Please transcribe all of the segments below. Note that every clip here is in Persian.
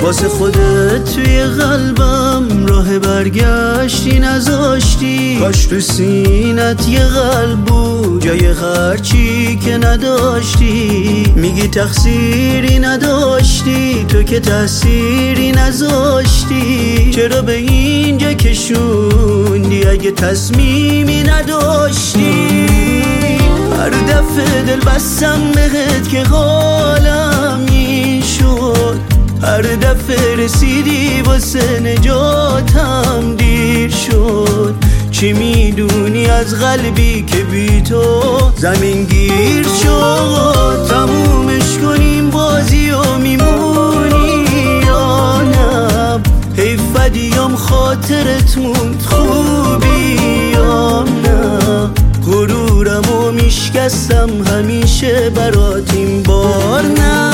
واسه خودت توی قلبم راه برگشتی نذاشتی. کاش تو سینت یه قلب بود جای هرچی که نداشتی. میگی تقصیری نداشتی تو که تأثیری نذاشتی. چرا به اینجا کشوندی اگه تصمیمی نداشتی؟ هر دفعه دل بستم بهت که حالم این شد. هر دفعه رسیدی واسه نجاتم دیر شد. چی میدونی از قلبی که بی تو زمین گیر شد؟ تمومش کنیم بازی و میمونی یا نه؟ حیف بدیام خاطرت موند خوبی یا نه؟ غرورم و میشکستم همیشه برات این بار نه.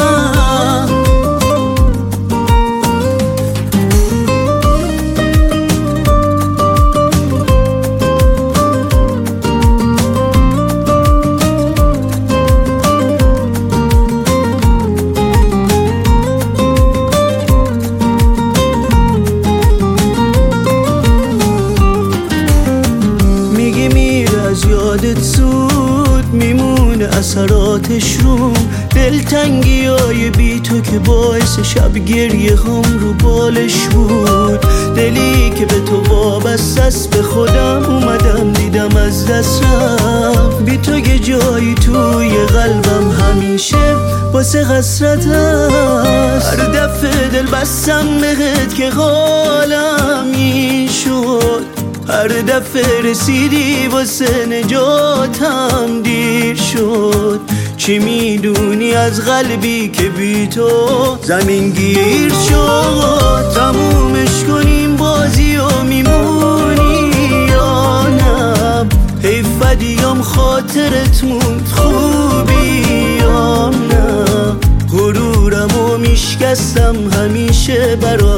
یادت سود میمونه اثراتش رو دلتنگی های بی تو که باعث شب گریه هم رو بالش بود. دلی که به تو وابسته است به خودم اومدم دیدم از دست رفت. بی تو یه جایی توی قلبم همیشه واسه حسرت هست. هر دفعه دل بستم بهت که حالم این شد. هر دفعه رسیدی واسه نجاتم دیر شد. چی میدونی از قلبی که بی تو زمین گیر شد؟ تمومش کنیم بازی و میمونی یا نه؟ حیف بدیام خاطرت موند خوبی یا نه؟ غرورم و میشکستم همیشه برات